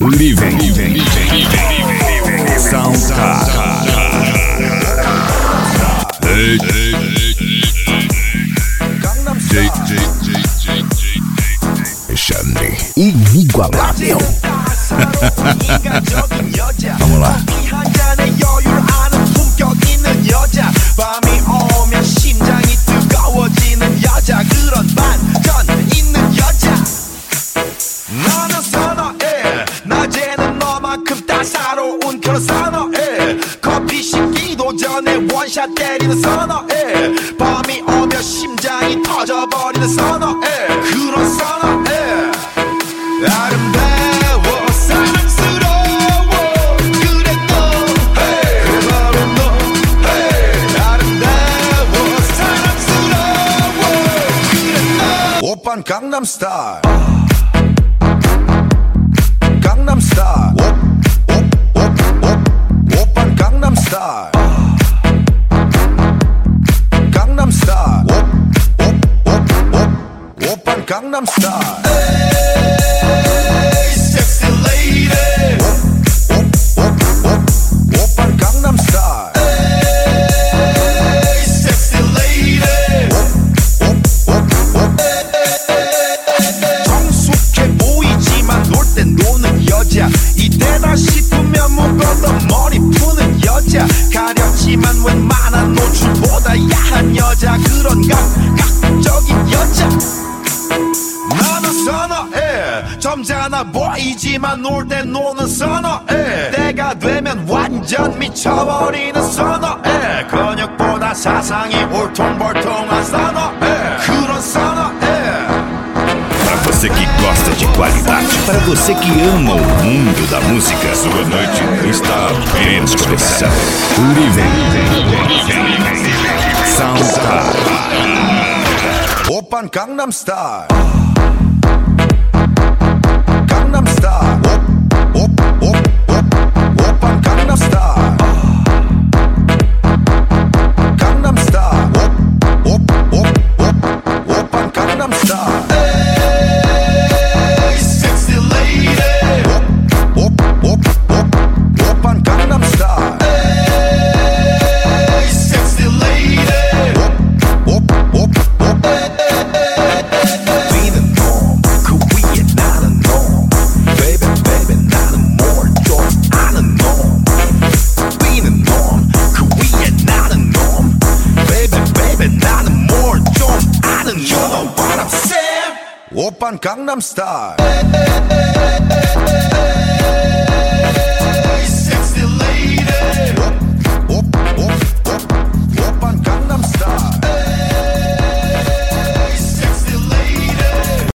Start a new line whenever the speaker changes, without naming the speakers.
Living Soundcard. Alexandre inigualável. Vamos lá. 밤이 오면 심장이 뜨거워지는 여자 그런 반전 있는 여자 나는 선어해 낮에는 너만큼 따사로운 그런 선어해 커피 식기도 전에 원샷 때리는 선어해 밤이 오면 심장이 터져버리는 선어해 그런 선어해 아름다워 사랑스러워 그래 너 hey, 바로 너 hey, 아름다워 사랑스러워 그래 너 오빤 강남스타일 강남스타일 오빤 강남스타일 강남스타일 오빤 강남스타일 이때다 싶으면 묶어도 머리 푸는 여자 가렵지만 웬만한 노출보다 야한 여자 그런 감각적인 여자 나는 선어해 점잖아 보이지만 놀 땐 노는 선어해 때가 되면 완전 미쳐버리는 선어해 근육보다 사상이 울퉁불퉁한 선어해 그런 선어해 Para você que gosta de qualidade, para você que ama o mundo da música, sua noite está bem especial. Living Soundcard. 오빤 강남스타일 강남스타일 오빤 강남스타일 강남스타일 오빤 강남스타일 오빤 강남스타일